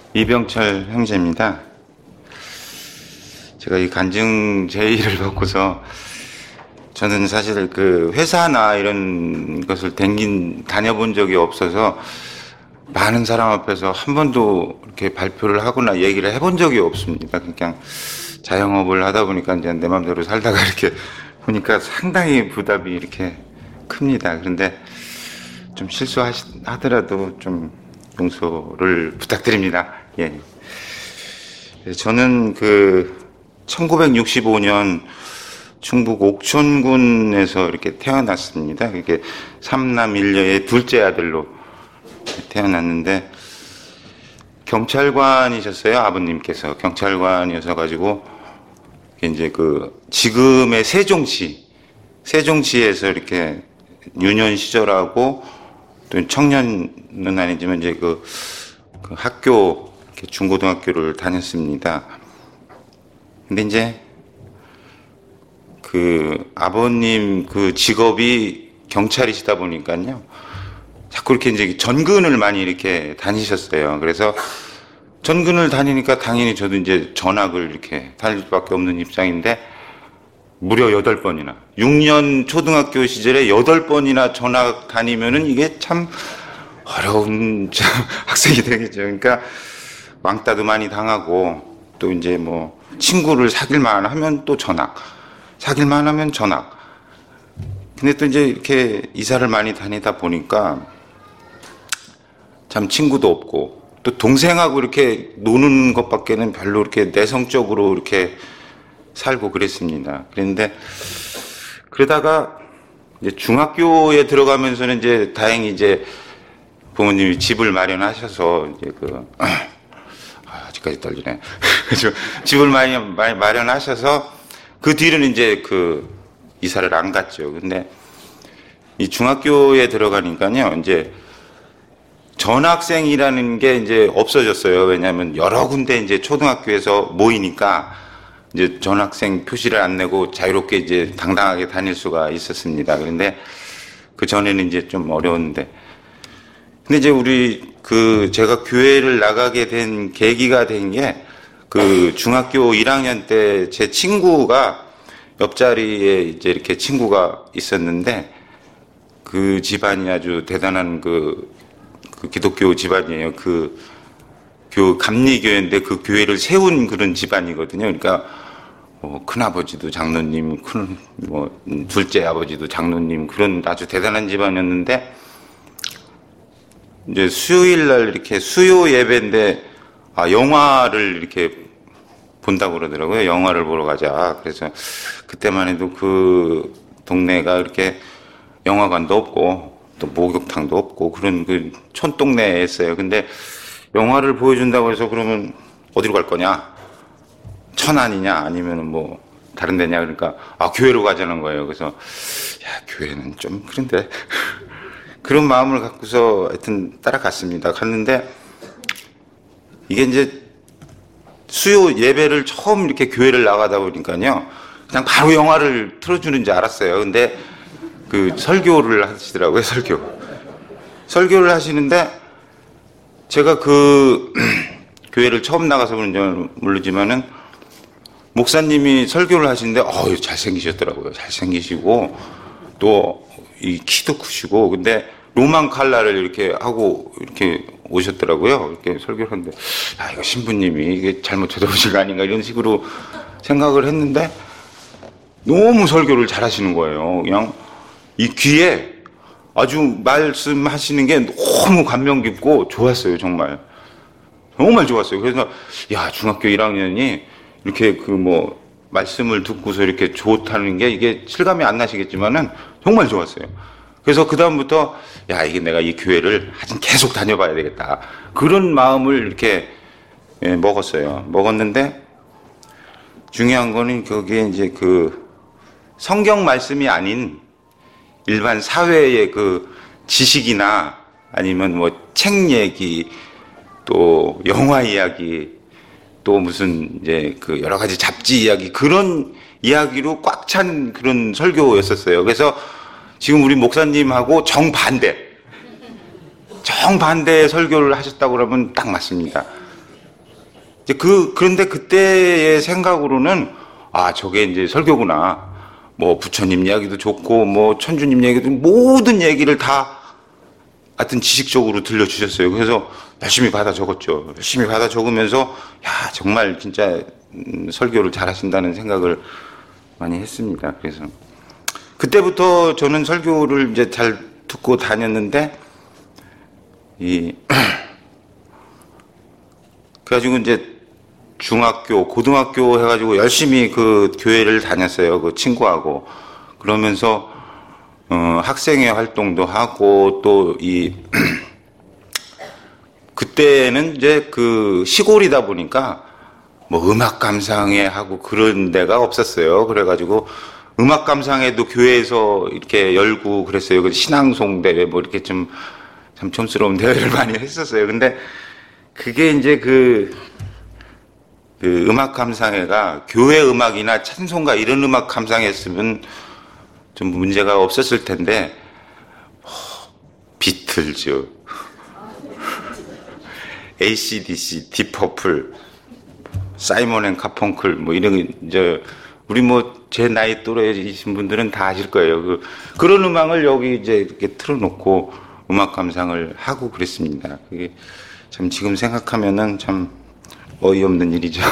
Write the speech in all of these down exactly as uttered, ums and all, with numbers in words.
이병철 형제입니다. 제가 이 간증 제의를 받고서 저는 사실 그 회사나 이런 것을 댕긴 다녀본 적이 없어서 많은 사람 앞에서 한 번도 이렇게 발표를 하거나 얘기를 해본 적이 없습니다. 그냥 자영업을 하다 보니까 이제 내 마음대로 살다가 이렇게 보니까 상당히 부담이 이렇게 큽니다. 그런데 좀 실수하더라도 좀 용서를 부탁드립니다. 예. 저는 그 천구백육십오 년 충북 옥천군에서 이렇게 태어났습니다. 이게 삼남 일녀의 둘째 아들로 태어났는데 경찰관이셨어요. 아버님께서 경찰관이어서 가지고 이제 그 지금의 세종시 세종시에서 이렇게 유년 시절하고 또 청년은 아니지만 이제 그, 그 학교 중고등학교를 다녔습니다. 근데 이제 그 아버님 그 직업이 경찰이시다 보니까요. 자꾸 이렇게 이제 전근을 많이 이렇게 다니셨어요. 그래서 전근을 다니니까 당연히 저도 이제 전학을 이렇게 다닐 수밖에 없는 입장인데 무려 여덟 번이나 육 년 초등학교 시절에 여덟 번이나 전학 다니면은 이게 참 어려운 참 학생이 되겠죠. 그러니까 왕따도 많이 당하고 또 이제 뭐 친구를 사귈만 하면 또 전학, 사귈만 하면 전학. 근데 또 이제 이렇게 이사를 많이 다니다 보니까 참 친구도 없고 또 동생하고 이렇게 노는 것밖에는 별로 이렇게 내성적으로 이렇게 살고 그랬습니다. 그런데 그러다가 이제 중학교에 들어가면서는 이제 다행히 이제 부모님이 집을 마련하셔서 이제 그 아, 아직까지 떨리네. 집을 많이, 많이 마련하셔서 그 뒤로는 이제 그 이사를 안 갔죠. 근데 이 중학교에 들어가니까요, 이제 전학생이라는 게 이제 없어졌어요. 왜냐하면 여러 군데 이제 초등학교에서 모이니까 이제 전학생 표시를 안 내고 자유롭게 이제 당당하게 다닐 수가 있었습니다. 그런데 그 전에는 이제 좀 어려웠는데. 근데 이제 우리 그 제가 교회를 나가게 된 계기가 된 게 그 중학교 일 학년 때 제 친구가 옆자리에 이제 이렇게 친구가 있었는데 그 집안이 아주 대단한 그, 그 기독교 집안이에요. 그 교 감리교회인데 그 교회를 세운 그런 집안이거든요. 그러니까 뭐 큰아버지도 장로님, 큰 뭐 둘째 아버지도 장로님 그런 아주 대단한 집안이었는데 이제 수요일 날 이렇게 수요 예배인데 아 영화를 이렇게 본다고 그러더라고요. 영화를 보러 가자. 그래서 그때만 해도 그 동네가 이렇게 영화관도 없고 또 목욕탕도 없고 그런 그 촌동네였어요. 근데 영화를 보여준다고 해서 그러면 어디로 갈 거냐? 천안이냐? 아니면은 뭐 다른 데냐? 그러니까 아 교회로 가자는 거예요. 그래서 야 교회는 좀 그런데 그런 마음을 갖고서 하여튼 따라갔습니다. 갔는데 이게 이제 수요 예배를 처음 이렇게 교회를 나가다 보니까요. 그냥 바로 영화를 틀어주는 줄 알았어요. 근데 그 설교를 하시더라고요. 설교. 설교를 하시는데 제가 그 교회를 처음 나가서 그런지 모르지만은 목사님이 설교를 하시는데 어유 잘생기셨더라고요. 잘생기시고 또 이 키도 크시고 근데 로만 칼라를 이렇게 하고 이렇게 오셨더라고요. 이렇게 설교를 하는데 아 이거 신부님이 이게 잘못 쳐다보신 거 아닌가 이런 식으로 생각을 했는데 너무 설교를 잘하시는 거예요. 그냥 이 귀에 아주 말씀하시는 게 너무 감명 깊고 좋았어요. 정말 정말 좋았어요. 그래서 야 중학교 일 학년이 이렇게 그 뭐 말씀을 듣고서 이렇게 좋다는 게 이게 실감이 안 나시겠지만은 정말 좋았어요. 그래서 그 다음부터 야 이게 내가 이 교회를 하여튼 계속 다녀봐야 되겠다 그런 마음을 이렇게 예, 먹었어요. 먹었는데 중요한 거는 거기에 이제 그 성경 말씀이 아닌 일반 사회의 그 지식이나 아니면 뭐 책 얘기 또 영화 이야기 또 무슨 이제 그 여러 가지 잡지 이야기 그런 이야기로 꽉 찬 그런 설교였었어요. 그래서 지금 우리 목사님하고 정반대 정반대의 설교를 하셨다고 그러면 딱 맞습니다. 이제 그, 그런데 그때의 생각으로는, 아, 저게 이제 설교구나. 뭐, 부처님 이야기도 좋고, 뭐, 천주님 얘기도 모든 얘기를 다 하여튼 지식적으로 들려주셨어요. 그래서 열심히 받아 적었죠. 열심히 받아 적으면서, 야, 정말 진짜 음, 설교를 잘 하신다는 생각을 많이 했습니다. 그래서 그때부터 저는 설교를 이제 잘 듣고 다녔는데, 이, 그래가지고 이제 중학교, 고등학교 해가지고 열심히 그 교회를 다녔어요. 그 친구하고. 그러면서, 어, 학생회 활동도 하고, 또 이, 그때는 이제 그 시골이다 보니까 뭐 음악 감상회 하고 그런 데가 없었어요. 그래가지고 음악 감상회도 교회에서 이렇게 열고 그랬어요. 그 신앙송 대회 뭐 이렇게 좀 참 촌스러운 대회를 많이 했었어요. 근데 그게 이제 그, 그 음악 감상회가 교회 음악이나 찬송가 이런 음악 감상했으면 좀 문제가 없었을 텐데, 어, 비틀즈, 에이씨디씨, 디퍼플, 사이먼 앤 카펑클 뭐 이런 이제 우리 뭐 제 나이 또래이신 분들은 다 아실 거예요. 그 그런 음악을 여기 이제 이렇게 틀어놓고 음악 감상을 하고 그랬습니다. 그게 참 지금 생각하면은 참 어이없는 일이죠.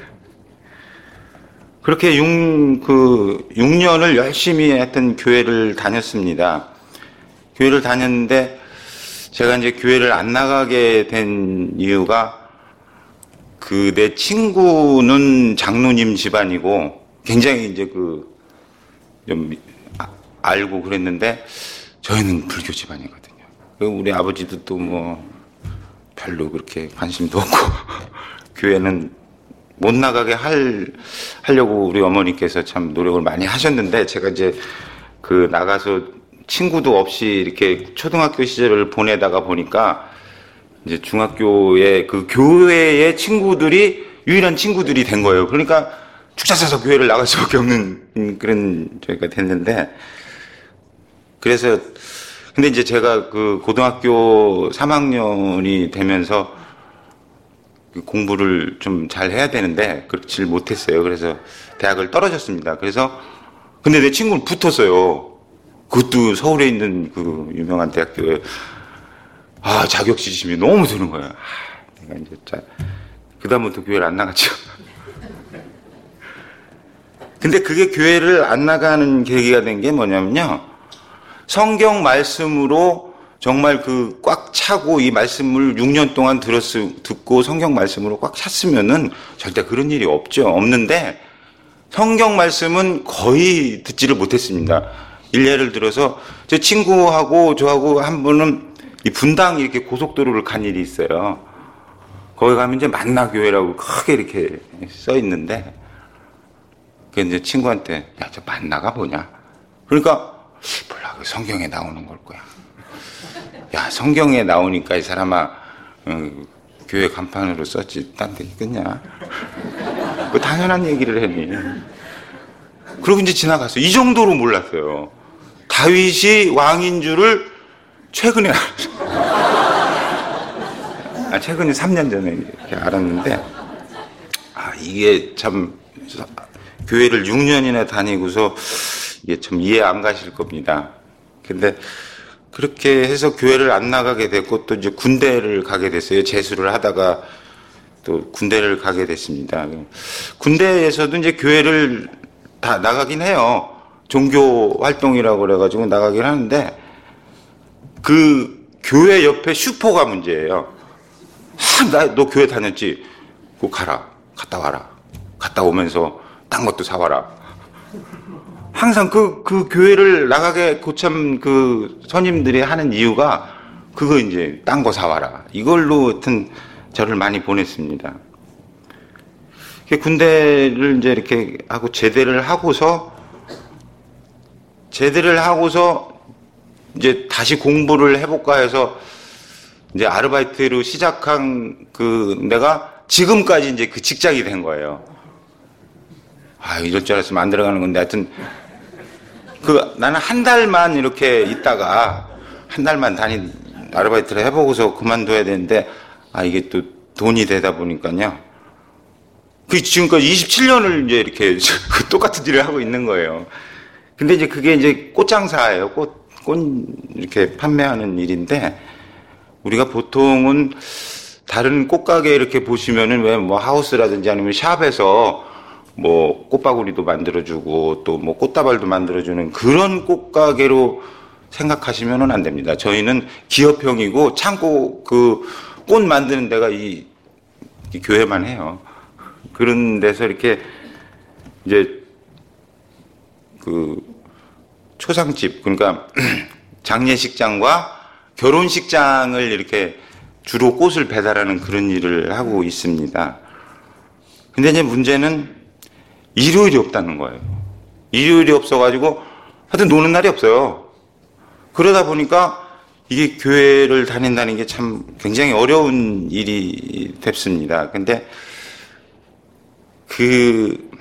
그렇게 육, 그 육 년을 열심히 했던 교회를 다녔습니다. 교회를 다녔는데 제가 이제 교회를 안 나가게 된 이유가 그 내 친구는 장로님 집안이고 굉장히 이제 그 좀 알고 그랬는데 저희는 불교 집안이거든요. 우리 아버지도 또 뭐 별로 그렇게 관심도 없고 교회는 못 나가게 할 하려고 우리 어머니께서 참 노력을 많이 하셨는데 제가 이제 그 나가서 친구도 없이 이렇게 초등학교 시절을 보내다가 보니까 이제 중학교에 그 교회의 친구들이 유일한 친구들이 된 거예요. 그러니까 축사 쳐서 교회를 나갈 수밖에 없는 그런 저희가 됐는데 그래서 근데 이제 제가 그 고등학교 삼 학년이 되면서 공부를 좀 잘 해야 되는데 그렇지 못했어요. 그래서 대학을 떨어졌습니다. 그래서 근데 내 친구는 붙었어요. 그것도 서울에 있는 그 유명한 대학교에. 아, 자격지심이 너무 드는 거야. 아, 내가 이제 자, 그다음부터 교회를 안 나갔죠. 근데 그게 교회를 안 나가는 계기가 된 게 뭐냐면요. 성경 말씀으로 정말 그 꽉 차고 이 말씀을 육 년 동안 들었, 듣고 성경 말씀으로 꽉 찼으면은 절대 그런 일이 없죠. 없는데 성경 말씀은 거의 듣지를 못했습니다. 일례를 들어서 제 친구하고 저하고 한 분은 이 분당 이렇게 고속도로를 간 일이 있어요. 거기 가면 이제 만나교회라고 크게 이렇게 써 있는데, 그 이제 친구한테, 야, 저 만나가 뭐냐? 그러니까, 몰라, 그 성경에 나오는 걸 거야. 야, 성경에 나오니까 이 사람아, 어, 교회 간판으로 썼지, 딴 데 있겠냐? 그 당연한 얘기를 했니? 그러고 이제 지나갔어요. 이 정도로 몰랐어요. 다윗이 왕인 줄을 최근에 알았어요. 아, 최근에 삼 년 전에 이렇게 알았는데, 아, 이게 참, 교회를 육 년이나 다니고서 이게 참 이해 안 가실 겁니다. 근데 그렇게 해서 교회를 안 나가게 됐고 또 이제 군대를 가게 됐어요. 재수를 하다가 또 군대를 가게 됐습니다. 군대에서도 이제 교회를 다 나가긴 해요. 종교 활동이라고 그래가지고 나가긴 하는데 그 교회 옆에 슈퍼가 문제예요. 아, 나, 너 교회 다녔지? 꼭 가라. 갔다 와라. 갔다 오면서 딴 것도 사와라. 항상 그, 그 교회를 나가게 고참 그 선임들이 하는 이유가 그거 이제 딴 거 사와라. 이걸로 하여튼 저를 많이 보냈습니다. 군대를 이제 이렇게 하고 제대를 하고서 제대를 하고서 이제 다시 공부를 해볼까 해서 이제 아르바이트로 시작한 그 내가 지금까지 이제 그 직장이 된 거예요. 아, 이럴 줄 알았으면 안 들어가는 건데 하여튼 그 나는 한 달만 이렇게 있다가 한 달만 다닌 아르바이트를 해보고서 그만둬야 되는데 아, 이게 또 돈이 되다 보니까요. 그 지금까지 이십칠 년을 이제 이렇게 똑같은 일을 하고 있는 거예요. 근데 이제 그게 이제 꽃장사예요. 꽃, 꽃 이렇게 판매하는 일인데, 우리가 보통은 다른 꽃가게 이렇게 보시면은 왜 뭐 하우스라든지 아니면 샵에서 뭐 꽃바구리도 만들어주고 또 뭐 꽃다발도 만들어주는 그런 꽃가게로 생각하시면은 안 됩니다. 저희는 기업형이고 창고 그 꽃 만드는 데가 이, 이 교회만 해요. 그런 데서 이렇게 이제 그 초상집, 그러니까 장례식장과 결혼식장을 이렇게 주로 꽃을 배달하는 그런 일을 하고 있습니다. 근데 이제 문제는 일요일이 없다는 거예요. 일요일이 없어가지고 하여튼 노는 날이 없어요. 그러다 보니까 이게 교회를 다닌다는 게 참 굉장히 어려운 일이 됐습니다. 근데 그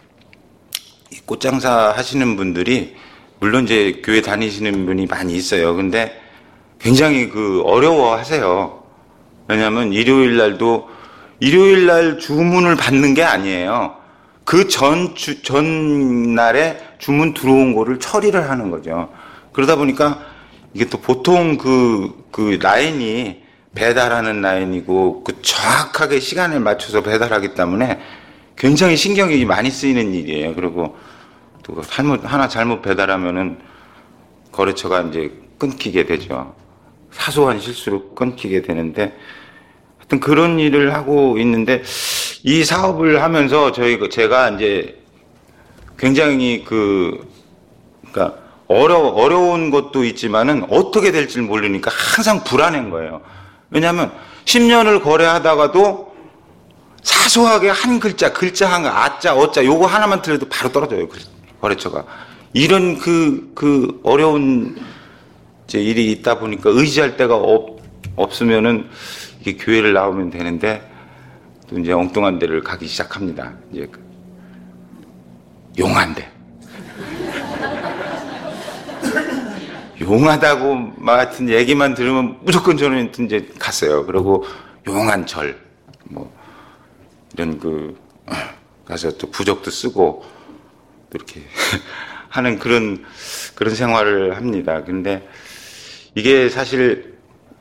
꽃장사 하시는 분들이 물론 이제 교회 다니시는 분이 많이 있어요. 근데 굉장히 그 어려워 하세요. 왜냐하면 일요일 날도 일요일 날 주문을 받는 게 아니에요. 그 전 주, 전날에 주문 들어온 거를 처리를 하는 거죠. 그러다 보니까 이게 또 보통 그, 그 라인이 배달하는 라인이고 그 정확하게 시간을 맞춰서 배달하기 때문에 굉장히 신경이 많이 쓰이는 일이에요. 그리고 또 잘못, 하나 잘못 배달하면은 거래처가 이제 끊기게 되죠. 사소한 실수로 끊기게 되는데 하여튼 그런 일을 하고 있는데 이 사업을 하면서 저희, 제가 이제 굉장히 그, 그러니까 어려, 어려운 것도 있지만은 어떻게 될지 모르니까 항상 불안한 거예요. 왜냐하면 십 년을 거래하다가도 사소하게 한 글자, 글자 한 거, 아자, 어자, 요거 하나만 틀려도 바로 떨어져요. 거래처가. 이런 그, 그 어려운 이제 일이 있다 보니까 의지할 데가 없, 없으면은 이게 교회를 나오면 되는데 또 이제 엉뚱한 데를 가기 시작합니다. 이제 용한데. 용하다고 같은 얘기만 들으면 무조건 저는 이제 갔어요. 그리고 용한 절, 뭐, 이런 그, 가서 또 부적도 쓰고, 또 이렇게 하는 그런, 그런 생활을 합니다. 근데 이게 사실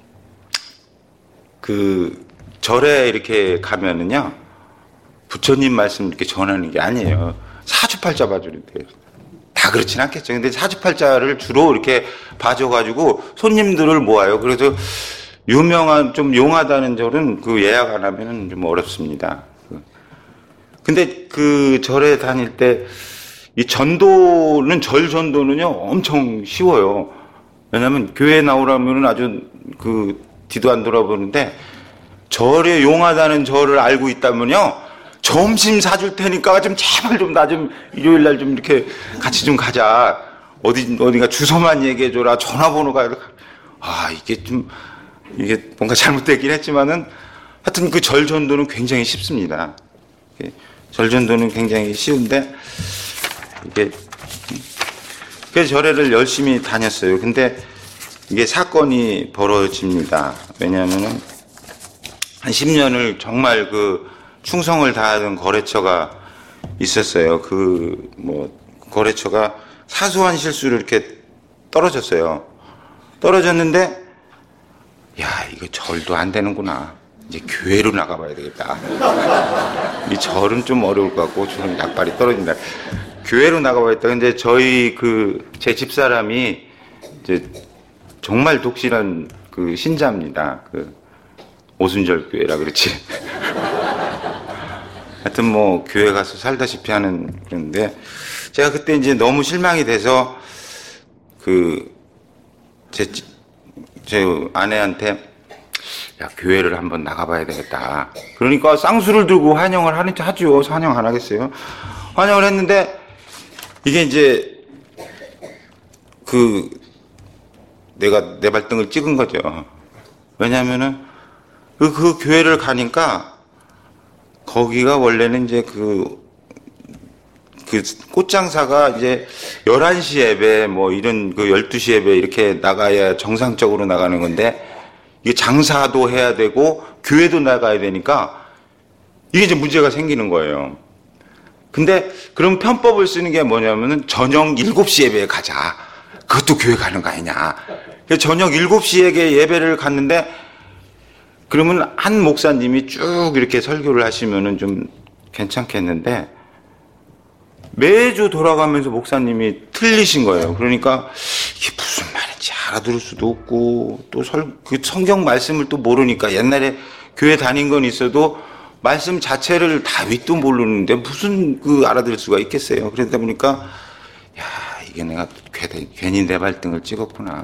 그 절에 이렇게 가면은요, 부처님 말씀 이렇게 전하는 게 아니에요. 사주팔자 봐주는 데요. 다 그렇진 않겠죠. 근데 사주팔자를 주로 이렇게 봐줘가지고 손님들을 모아요. 그래서 유명한, 좀 용하다는 절은 그 예약 안 하면은 좀 어렵습니다. 근데 그 절에 다닐 때 이 전도는, 절 전도는요, 엄청 쉬워요. 왜냐면 교회에 나오려면은 아주 그 뒤도 안 돌아보는데 절에 용하다는 절을 알고 있다면요, 점심 사줄 테니까 좀 제발 좀 나 좀 일요일 날 좀 이렇게 같이 좀 가자. 어디, 어디가 주소만 얘기해줘라. 전화번호가. 아, 이게 좀, 이게 뭔가 잘못되긴 했지만은 하여튼 그 절 전도는 굉장히 쉽습니다. 절 전도는 굉장히 쉬운데 이게, 그래서 절에를 열심히 다녔어요. 근데 이게 사건이 벌어집니다. 왜냐하면은 한 십 년을 정말 그 충성을 다하던 거래처가 있었어요. 그, 뭐, 거래처가 사소한 실수로 이렇게 떨어졌어요. 떨어졌는데, 야, 이거 절도 안 되는구나. 이제 교회로 나가봐야 되겠다. 이 절은 좀 어려울 것 같고, 저는 약발이 떨어진다. 교회로 나가봐야겠다. 근데 저희 그, 제 집사람이 이제 정말 독실한 그 신자입니다. 그, 오순절 교회라 그렇지. 하여튼 뭐 교회 가서 살다시피 하는 그런데 제가 그때 이제 너무 실망이 돼서 그 제 제 아내한테 야, 교회를 한번 나가봐야 되겠다. 그러니까 쌍수를 들고 환영을 하는 하죠. 환영 안 하겠어요? 환영을 했는데 이게 이제 그 내가 내 발등을 찍은 거죠. 왜냐하면은 그, 그 교회를 가니까 거기가 원래는 이제 그, 그 꽃장사가 이제 열한 시 예배 뭐 이런 그 열두 시 예배 이렇게 나가야 정상적으로 나가는 건데 이게 장사도 해야 되고 교회도 나가야 되니까 이게 이제 문제가 생기는 거예요. 근데 그럼 편법을 쓰는 게 뭐냐면은 저녁 일곱 시 예배에 가자. 그것도 교회 가는 거 아니냐. 저녁 일곱 시에 예배를 갔는데 그러면 한 목사님이 쭉 이렇게 설교를 하시면은 좀 괜찮겠는데 매주 돌아가면서 목사님이 틀리신 거예요. 그러니까 이게 무슨 말인지 알아들을 수도 없고 또 설, 그 성경 말씀을 또 모르니까 옛날에 교회 다닌 건 있어도 말씀 자체를 다윗도 모르는데 무슨 그 알아들을 수가 있겠어요. 그러다 보니까 야 이게 내가 괜히 내 발등을 찍었구나.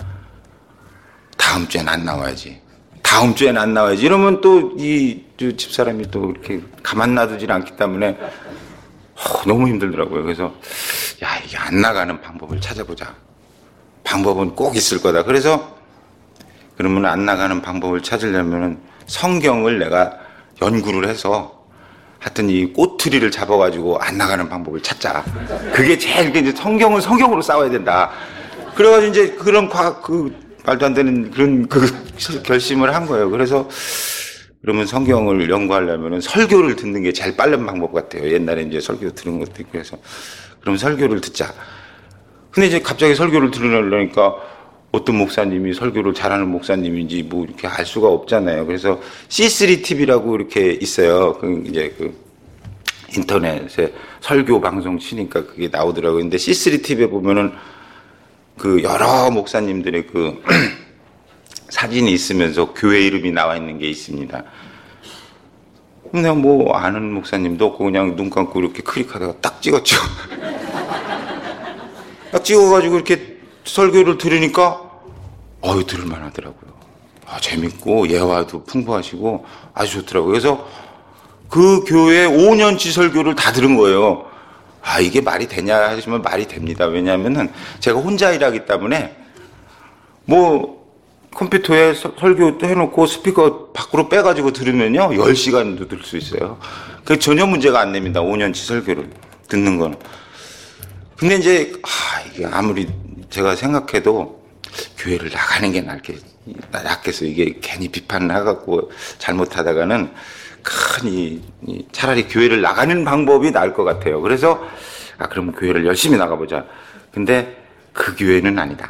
다음 주엔 안 나와야지. 다음 주엔 안 나와야지. 이러면 또 이 집사람이 또 이렇게 가만 놔두질 않기 때문에 어, 너무 힘들더라고요. 그래서 야 이게 안 나가는 방법을 찾아보자. 방법은 꼭 있을 거다. 그래서 그러면 안 나가는 방법을 찾으려면은 성경을 내가 연구를 해서 하여튼 이 꼬투리를 잡아가지고 안 나가는 방법을 찾자. 그게 제일 이제 성경은 성경으로 싸워야 된다. 그래가지고 이제 그런 과학 그 말도 안 되는 그런 그 결심을 한 거예요. 그래서 그러면 성경을 연구하려면은 설교를 듣는 게 제일 빠른 방법 같아요. 옛날에 이제 설교 들은 것도 있고 해서 그럼 설교를 듣자. 근데 이제 갑자기 설교를 들으려니까 어떤 목사님이 설교를 잘하는 목사님인지 뭐 이렇게 알 수가 없잖아요. 그래서 씨 쓰리 티비라고 이렇게 있어요. 그 이제 그 인터넷에 설교 방송 치니까 그게 나오더라고요. 근데 씨 쓰리 티비에 보면은 그 여러 목사님들의 그 사진이 있으면서 교회 이름이 나와 있는 게 있습니다. 그냥 뭐 아는 목사님도 없고 그냥 눈 감고 이렇게 클릭하다가 딱 찍었죠. 딱 찍어가지고 이렇게 설교를 들으니까 어유 들을만 하더라고요. 아, 재밌고 예화도 풍부하시고 아주 좋더라고요. 그래서 그 교회 오 년치 설교를 다 들은 거예요. 아 이게 말이 되냐 하시면 말이 됩니다. 왜냐하면은 제가 혼자 일하기 때문에 뭐 컴퓨터에 서, 설교 해놓고 스피커 밖으로 빼가지고 들으면요 열 시간도 들을 수 있어요. 그 전혀 문제가 안 됩니다. 오 년치 설교를 듣는 거는. 근데 이제 아 이게 아무리 제가 생각해도 교회를 나가는 게 낫겠, 낫겠어요. 이게 괜히 비판을 해갖고 잘못하다가는 큰 이, 이 차라리 교회를 나가는 방법이 나을 것 같아요. 그래서 아 그럼 교회를 열심히 나가보자. 근데 그 교회는 아니다.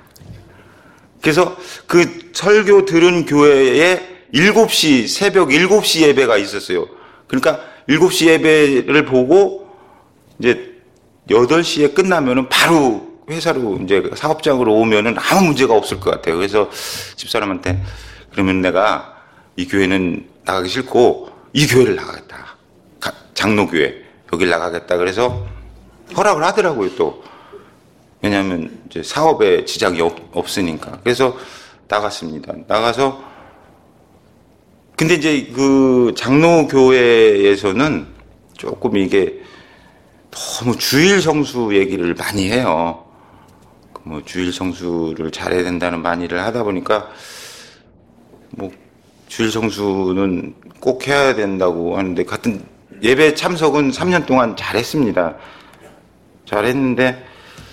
그래서 그 설교 들은 교회에 일곱 시 새벽 일곱 시 예배가 있었어요. 그러니까 일곱 시 예배를 보고 이제 여덟 시에 끝나면은 바로 회사로 이제 사업장으로 오면은 아무 문제가 없을 것 같아요. 그래서 집사람한테 그러면 내가 이 교회는 나가기 싫고 이 교회를 나가겠다. 장로교회 여길 나가겠다. 그래서 허락을 하더라고요. 또 왜냐하면 이제 사업에 지장이 없, 없으니까. 그래서 나갔습니다. 나가서 근데 이제 그 장로교회에서는 조금 이게 너무 주일 성수 얘기를 많이 해요. 뭐 주일 성수를 잘해야 된다는 많이를 하다 보니까 뭐 주일 성수는 꼭 해야 된다고 하는데 같은 예배 참석은 삼 년 동안 잘했습니다. 잘했는데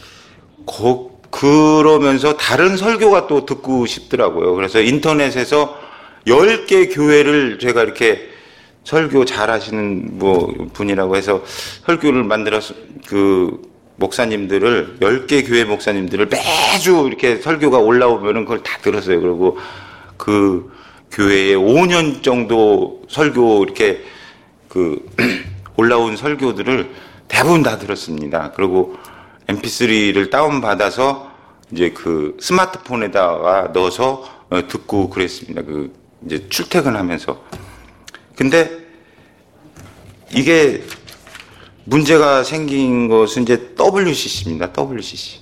거, 그러면서 다른 설교가 또 듣고 싶더라고요. 그래서 인터넷에서 열 개 교회를 제가 이렇게 설교 잘하시는 뭐 분이라고 해서 설교를 만들어서 그 목사님들을 열 개 교회 목사님들을 매주 이렇게 설교가 올라오면은 그걸 다 들었어요. 그리고 그 교회에 오 년 정도 설교 이렇게 그 올라온 설교들을 대부분 다 들었습니다. 그리고 엠피쓰리를 다운받아서 이제 그 스마트폰에다가 넣어서 듣고 그랬습니다. 그 이제 출퇴근하면서. 근데 이게 문제가 생긴 것은 이제 더블유씨씨입니다. 더블유씨씨.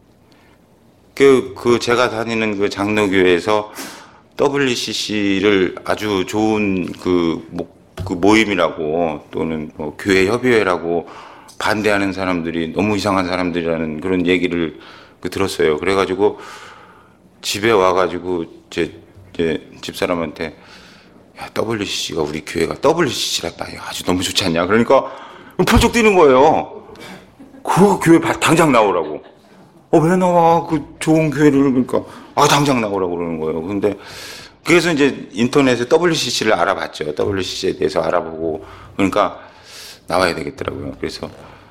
그, 그 제가 다니는 그 장로교회에서 더블유씨씨를 아주 좋은 그, 모, 그 모임이라고 또는 뭐 교회 협의회라고 반대하는 사람들이 너무 이상한 사람들이라는 그런 얘기를 그 들었어요. 그래가지고 집에 와가지고 제, 제 집사람한테 야, 더블유씨씨가 우리 교회가 더블유씨씨란다. 야, 아주 너무 좋지 않냐? 그러니까 펄쩍 뛰는 거예요. 그 교회 당장 나오라고. 어, 왜 나와? 그 좋은 교회를, 그러니까. 아, 당장 나오라고 그러는 거예요. 근데 그래서 이제 인터넷에 더블유씨씨를 알아봤죠. 더블유씨씨에 대해서 알아보고 그러니까 나와야 되겠더라고요. 그래서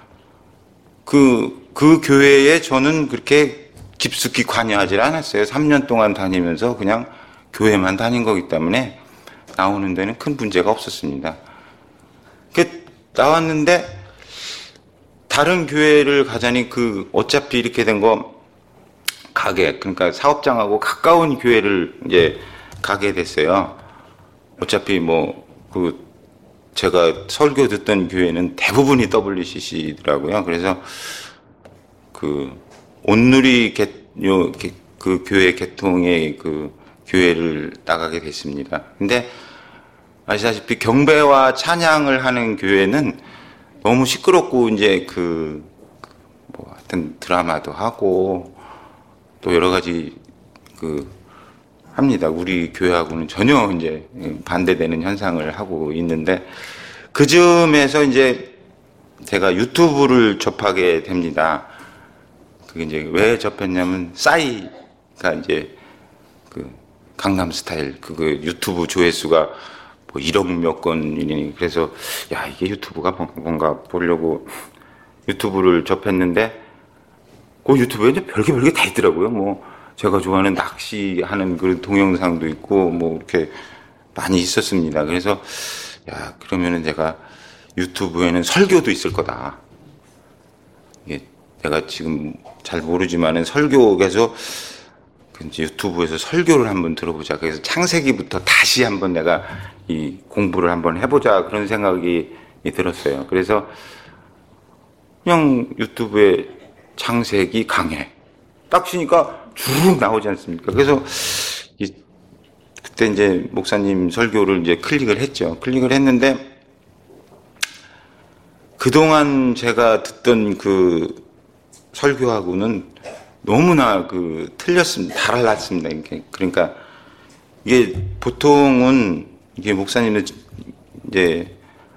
그, 그 교회에 저는 그렇게 깊숙이 관여하지 않았어요. 삼 년 동안 다니면서 그냥 교회만 다닌 거기 때문에 나오는 데는 큰 문제가 없었습니다. 그 나왔는데 다른 교회를 가자니 그 어차피 이렇게 된 거 가게, 그러니까 사업장하고 가까운 교회를 이제 가게 됐어요. 어차피 뭐 그 제가 설교 듣던 교회는 대부분이 더블유씨씨더라고요. 그래서 그 온누리 개, 요, 개, 그 교회 개통의 그 교회를 나가게 됐습니다. 근데 아시다시피 경배와 찬양을 하는 교회는 너무 시끄럽고 이제 그 뭐 하여튼 드라마도 하고 또 여러 가지 그 합니다. 우리 교회하고는 전혀 이제 반대되는 현상을 하고 있는데 그 즈음에서 이제 제가 유튜브를 접하게 됩니다. 그게 이제 왜 접했냐면 싸이가 이제 그 강남 스타일 그 유튜브 조회수가 뭐 일억 몇 건이니 그래서 야 이게 유튜브가 뭔가 보려고 유튜브를 접했는데 그 유튜브에 이제 별게 별게 다 있더라고요. 뭐 제가 좋아하는 낚시하는 그런 동영상도 있고 뭐 이렇게 많이 있었습니다. 그래서 야 그러면은 제가 유튜브에는 설교도 있을 거다. 이게 내가 지금 잘 모르지만은 설교에서 유튜브에서 설교를 한번 들어보자. 그래서 창세기부터 다시 한번 내가 이 공부를 한번 해보자 그런 생각이 들었어요. 그래서 그냥 유튜브에 창세기 강해 딱 치니까 쭉 나오지 않습니까? 그래서 이, 그때 이제 목사님 설교를 이제 클릭을 했죠. 클릭을 했는데 그동안 제가 듣던 그 설교하고는 너무나 그 틀렸습니다. 달랐습니다. 이렇게. 그러니까 이게 보통은 이게 목사님은 이제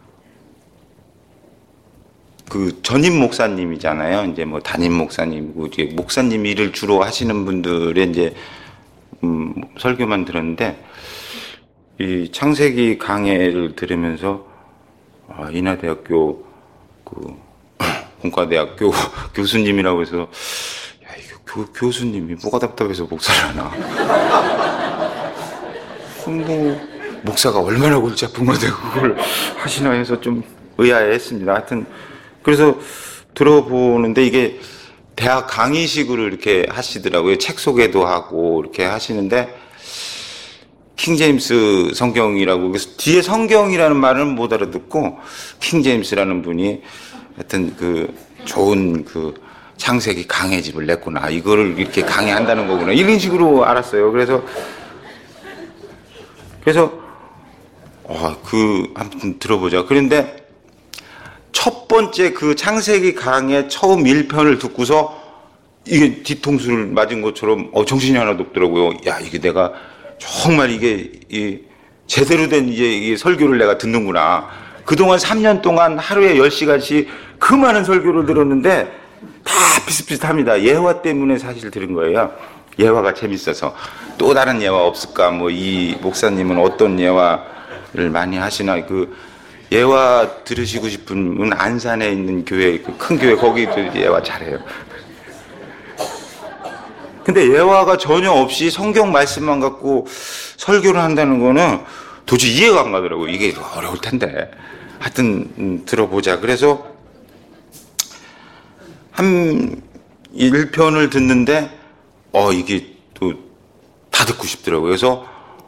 그 전임 목사님이잖아요. 이제 뭐 담임 목사님이고 이제 목사님 일을 주로 하시는 분들의 이제 음 설교만 들었는데 이 창세기 강해를 들으면서 아, 인하대학교 그 공과대학교 교수님이라고 해서 야 이거 교, 교수님이 뭐가 답답해서 목사를 하나? 뭐 목사가 얼마나 골치 아픈 건데 그걸 하시나 해서 좀 의아해했습니다. 하여튼 그래서 들어보는데 이게 대학 강의식으로 이렇게 하시더라고요. 책 소개도 하고 이렇게 하시는데 킹제임스 성경이라고 그래서 뒤에 성경이라는 말은 못 알아듣고 킹제임스라는 분이 하여튼 그 좋은 그 창세기 강해집을 냈구나. 이거를 이렇게 강해한다는 거구나. 이런 식으로 알았어요. 그래서 그래서 어, 그 아무튼 들어보자. 그런데 첫 번째 그 창세기 강의 처음 일 편을 듣고서 이게 뒤통수를 맞은 것처럼 어, 정신이 하나도 없더라고요. 야, 이게 내가 정말 이게 이 제대로 된 이제 이 설교를 내가 듣는구나. 그동안 삼 년 동안 하루에 열 시간씩 그 많은 설교를 들었는데 다 비슷비슷합니다. 예화 때문에 사실 들은 거예요. 예화가 재밌어서. 또 다른 예화 없을까? 뭐 이 목사님은 어떤 예화를 많이 하시나? 그 예화 들으시고 싶은 분 안산에 있는 교회, 그 큰 교회 거기도 예화 잘해요. 근데 예화가 전혀 없이 성경 말씀만 갖고 설교를 한다는 거는 도저히 이해가 안 가더라고요. 이게 어려울 텐데. 하여튼 음, 들어보자. 그래서 한 일 편을 듣는데 어 이게 또 다 듣고 싶더라고요. 그래서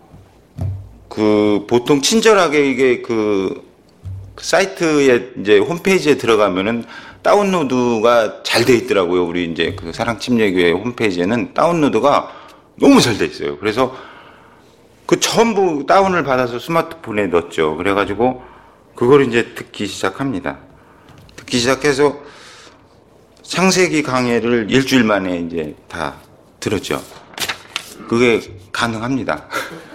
그 보통 친절하게 이게 그 사이트에 이제 홈페이지에 들어가면은 다운로드가 잘 돼 있더라고요. 우리 이제 그 사랑침례교회 홈페이지에는 다운로드가 너무 잘 돼 있어요. 그래서 그 전부 다운을 받아서 스마트폰에 넣었죠. 그래가지고 그걸 이제 듣기 시작합니다. 듣기 시작해서 창세기 강해를 일주일 만에 이제 다 들었죠. 그게 가능합니다.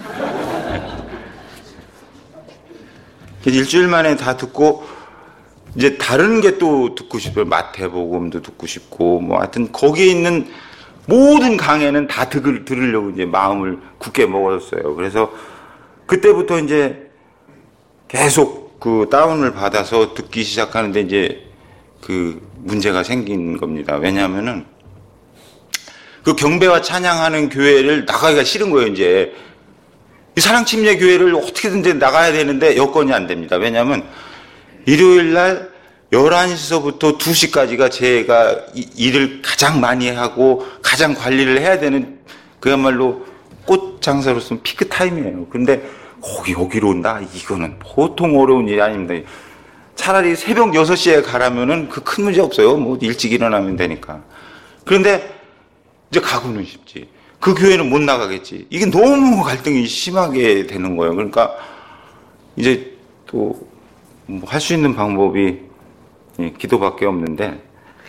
일주일 만에 다 듣고 이제 다른 게 또 듣고 싶어요. 마태복음도 듣고 싶고 뭐 하여튼 거기에 있는 모든 강의는 다 들, 들으려고 이제 마음을 굳게 먹었어요. 그래서 그때부터 이제 계속 그 다운을 받아서 듣기 시작하는데 이제 그 문제가 생긴 겁니다. 왜냐하면은 그 경배와 찬양하는 교회를 나가기가 싫은 거예요, 이제. 이 사랑침례 교회를 어떻게든 이제 나가야 되는데 여건이 안 됩니다. 왜냐하면 일요일 날 열한 시서부터 두 시까지가 제가 일을 가장 많이 하고 가장 관리를 해야 되는 그야말로 꽃 장사로서는 피크 타임이에요. 근데 거기, 여기로 온다? 이거는 보통 어려운 일이 아닙니다. 차라리 새벽 여섯 시에 가라면은 그 큰 문제 없어요. 뭐 일찍 일어나면 되니까. 그런데 이제 가고는 싶지. 그 교회는 못 나가겠지. 이게 너무 갈등이 심하게 되는 거예요. 그러니까 이제 또 뭐 할 수 있는 방법이 기도밖에 없는데,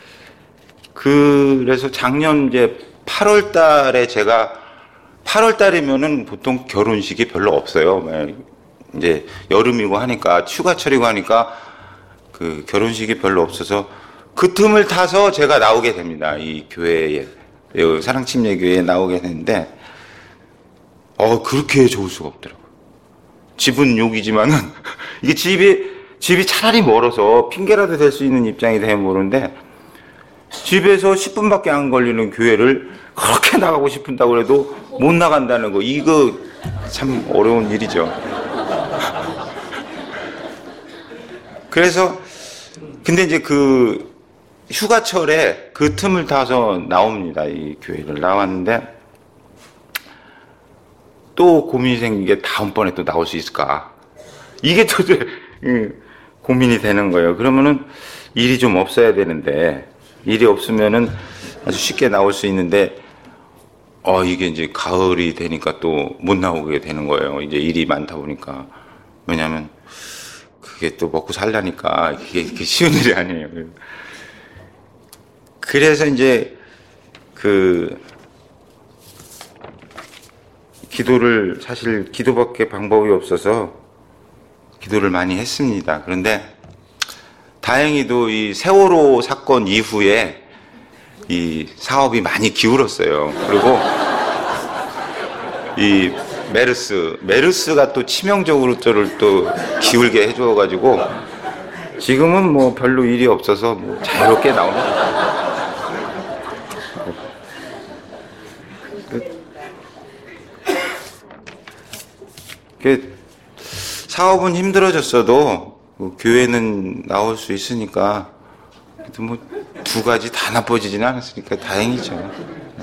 그래서 작년 이제 팔월 달에 제가 팔월 달이면은 보통 결혼식이 별로 없어요. 이제 여름이고 하니까 휴가철이고 하니까 그 결혼식이 별로 없어서 그 틈을 타서 제가 나오게 됩니다. 이 교회에, 사랑침례교회에 나오게 되는데, 어, 그렇게 좋을 수가 없더라고요. 집은 여기지만은, 이게 집이, 집이 차라리 멀어서 핑계라도 될 수 있는 입장이 되면 모르는데, 집에서 십 분밖에 안 걸리는 교회를 그렇게 나가고 싶은다고 해도 못 나간다는 거, 이거 참 어려운 일이죠. 그래서, 근데 이제 그 휴가철에 그 틈을 타서 나옵니다. 이 교회를 나왔는데, 또 고민이 생긴 게 다음번에 또 나올 수 있을까? 이게 또 고민이 되는 거예요. 그러면은 일이 좀 없어야 되는데, 일이 없으면은 아주 쉽게 나올 수 있는데, 어, 이게 이제 가을이 되니까 또 못 나오게 되는 거예요. 이제 일이 많다 보니까. 왜냐면, 그게 또 먹고 살라니까, 이게, 이게 쉬운 일이 아니에요. 그래서 이제, 그, 기도를, 사실 기도밖에 방법이 없어서 기도를 많이 했습니다. 그런데, 다행히도 이 세월호 사건 이후에 이 사업이 많이 기울었어요. 그리고 이 메르스, 메르스가 또 치명적으로 저를 또 기울게 해줘가지고 지금은 뭐 별로 일이 없어서 뭐 자유롭게 나옵니다. 그 사업은 힘들어졌어도 그 교회는 나올 수 있으니까 그래도 뭐 두 가지 다 나빠지지는 않았으니까 다행이죠.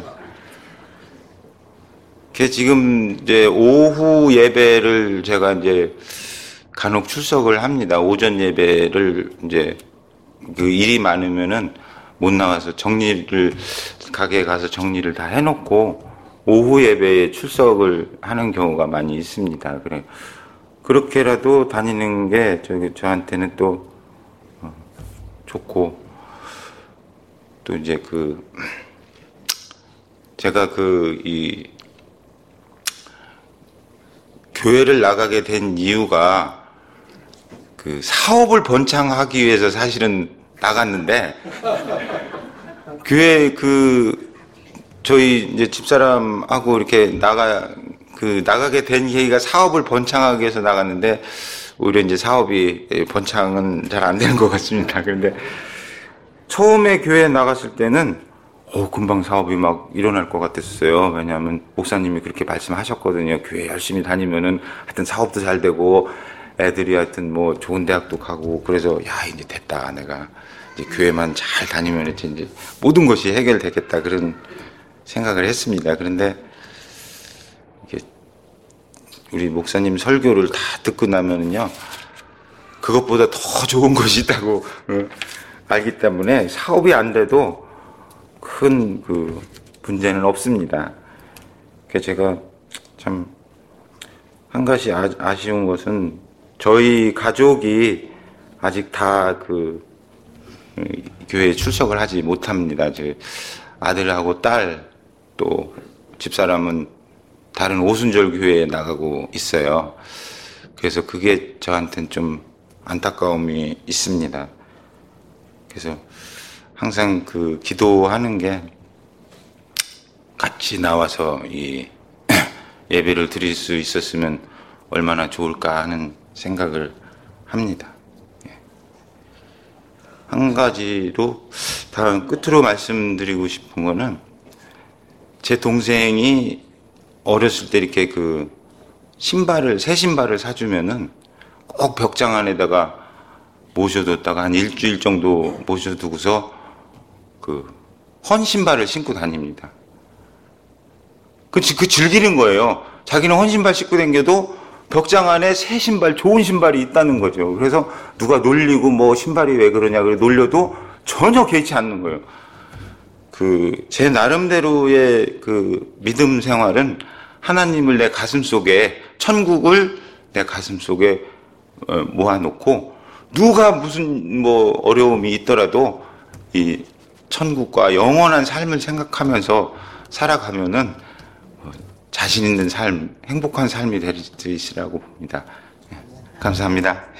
그 지금 이제 오후 예배를 제가 이제 간혹 출석을 합니다. 오전 예배를 이제 그 일이 많으면은 못 나와서 정리를 가게에 가서 정리를 다 해놓고 오후 예배에 출석을 하는 경우가 많이 있습니다. 그래 그렇게라도 다니는 게 저기 저한테는 또 어, 좋고 또 이제 그 제가 그 이 교회를 나가게 된 이유가 그 사업을 번창하기 위해서 사실은 나갔는데 교회 그 저희 이제 집사람하고 이렇게 나가 그 나가게 된 계기가 사업을 번창하기 위해서 나갔는데 오히려 이제 사업이 번창은 잘 안 되는 것 같습니다. 그런데 처음에 교회에 나갔을 때는 어, 금방 사업이 막 일어날 것 같았어요. 왜냐하면 목사님이 그렇게 말씀하셨거든요. 교회 열심히 다니면은 하여튼 사업도 잘 되고 애들이 하여튼 뭐 좋은 대학도 가고 그래서 야 이제 됐다. 내가 이제 교회만 잘 다니면 이제 모든 것이 해결되겠다 그런 생각을 했습니다. 그런데 이게 우리 목사님 설교를 다 듣고 나면은요 그것보다 더 좋은 것이 있다고 알기 때문에 사업이 안 돼도 큰 그 문제는 없습니다. 그래서 제가 참 한 가지 아, 아쉬운 것은 저희 가족이 아직 다 그 교회에 출석을 하지 못합니다. 제 아들하고 딸 또 집사람은 다른 오순절 교회에 나가고 있어요. 그래서 그게 저한테는 좀 안타까움이 있습니다. 그래서 항상 그 기도하는 게 같이 나와서 이 예배를 드릴 수 있었으면 얼마나 좋을까 하는 생각을 합니다. 한 가지로 다음 끝으로 말씀드리고 싶은 거는, 제 동생이 어렸을 때 이렇게 그 신발을, 새 신발을 사주면은 꼭 벽장 안에다가 모셔뒀다가 한 일주일 정도 모셔두고서 그 헌 신발을 신고 다닙니다. 그, 그 즐기는 거예요. 자기는 헌 신발 신고 다녀도 벽장 안에 새 신발, 좋은 신발이 있다는 거죠. 그래서 누가 놀리고 뭐 신발이 왜 그러냐 그래 놀려도 전혀 개의치 않는 거예요. 그 제 나름대로의 그 믿음 생활은 하나님을 내 가슴 속에, 천국을 내 가슴 속에 모아놓고, 누가 무슨 뭐 어려움이 있더라도 이 천국과 영원한 삶을 생각하면서 살아가면은 자신 있는 삶, 행복한 삶이 될 수 있으라고 봅니다. 감사합니다.